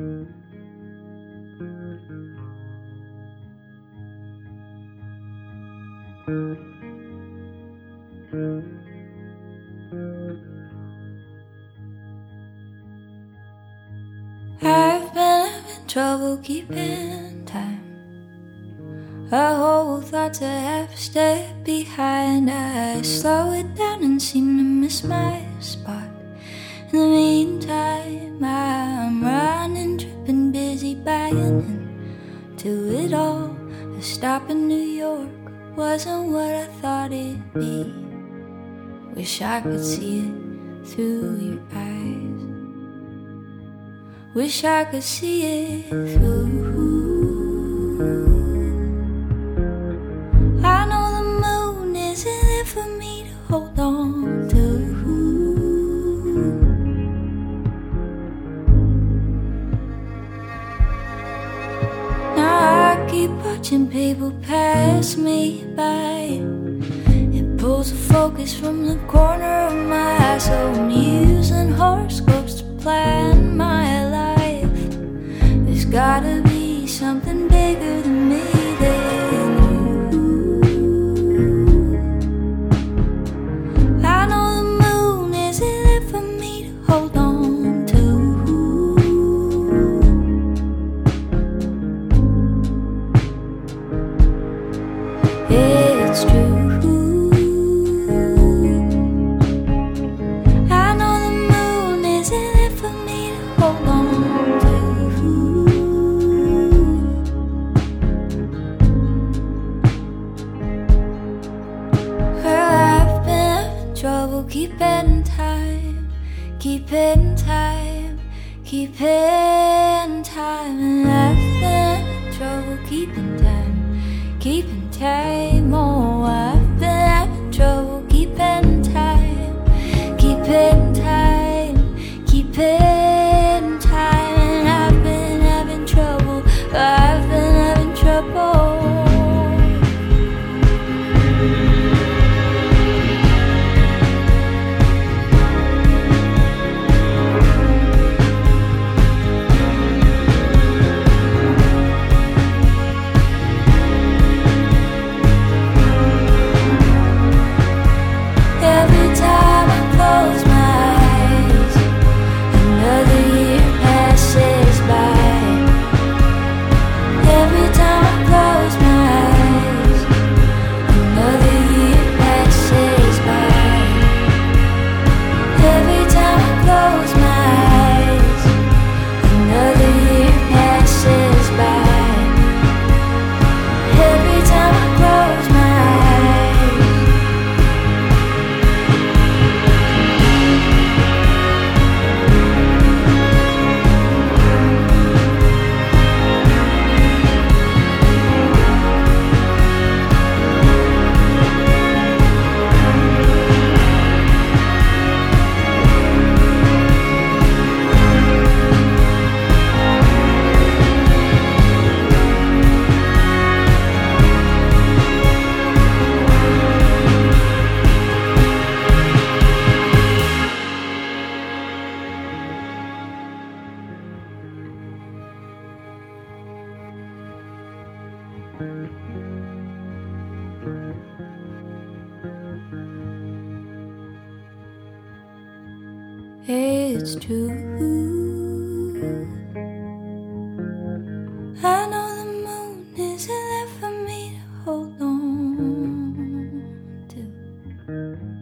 I've been having trouble keeping time. I hold thoughts I have step behind. I slow it down and seem to miss my spot. In the meantime, I'm running, tripping, busy buying into it all. A stop in New York wasn't what I thought it'd be. Wish I could see it through your eyes. Wish I could see it through. I know the moon isn't there for me to hold on to. Now I keep watching people pass me by. It pulls the focus from the corner of my eye. So I'm using horoscopes to plan my life. There's gotta be something bigger than me. It's true. I know the moon isn't there for me to hold on to. Well, I've been having trouble keeping time, keeping time, keeping time. And I've been having trouble keeping time, keeping time. Oh, I've been having trouble keeping time, keeping time, keeping time. And I've been having trouble, I've been having trouble. Every time I close my eyes, another year passes by. Every time I close my eyes, another year passes by. Every time I close my eyes, another year passes by. Every time I close my eyes. It's true. I know the moon isn't there for me to hold on to.